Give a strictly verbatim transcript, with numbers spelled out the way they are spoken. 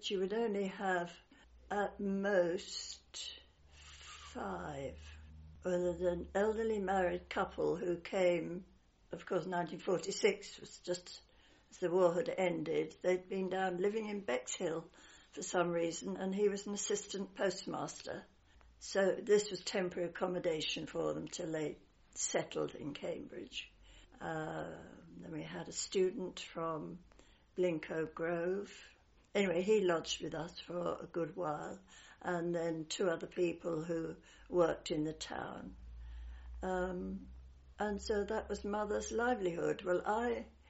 that you would only have at most five. Well, there's an elderly married couple who came, of course, nineteen forty-six was just as the war had ended. They'd been down living in Bexhill for some reason, and he was an assistant postmaster. So this was temporary accommodation for them till they settled in Cambridge. Uh, then we had a student from Blincoe Grove. Anyway, he lodged with us for a good while, and then two other people who worked in the town. Um, and so that was Mother's livelihood. Well, I